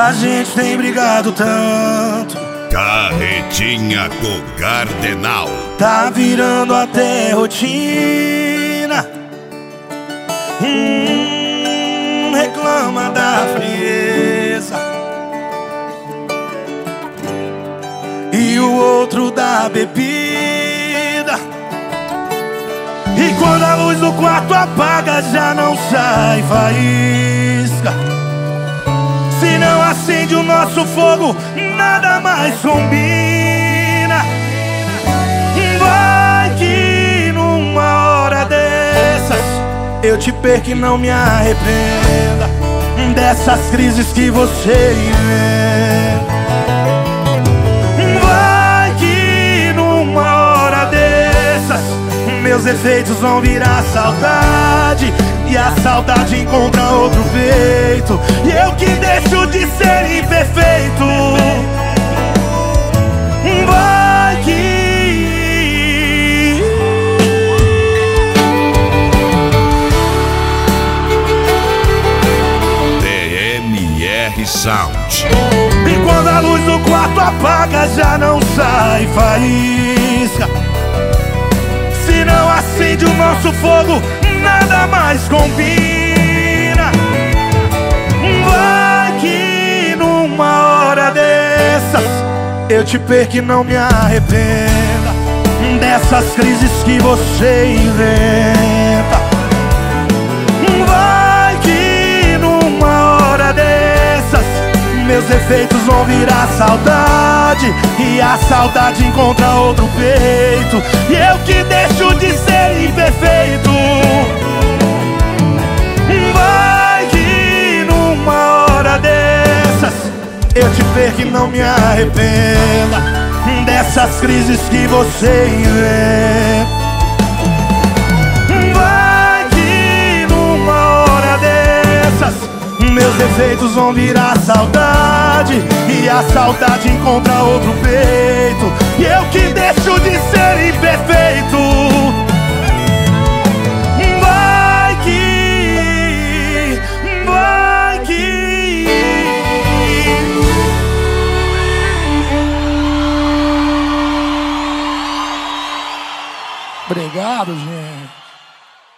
A gente tem brigado tanto, Carretinha do Cardenal. tá virando até rotina. Reclama da frieza e o outro da bebida. E quando a luz do quarto apaga, já não sai faísca. Se não acende o nosso fogo, nada mais combina. Vai que numa hora dessas eu te perco e não me arrependa dessas crises que você inventa. Vai que numa hora dessas meus efeitos vão virar saudade, e a saudade encontra outro peito, e eu que deixo de ser imperfeito. Vai que DMR Sound. E quando a luz do quarto apaga, já não sai faísca. Se não acende o nosso fogo, nada mais combina. Vai que numa hora dessas eu te perco e não me arrependa dessas crises que você inventa. Vai que numa hora dessas meus efeitos vão virar saudade, e a saudade encontra outro peito, e eu que deixo de ser imperfeito. Vai que numa hora dessas eu te perco e não me arrependa dessas crises que você inventa. Vai que numa hora dessas meus defeitos vão virar saudade, e a saudade encontra outro peito, e eu que deixo de ser imperfeito.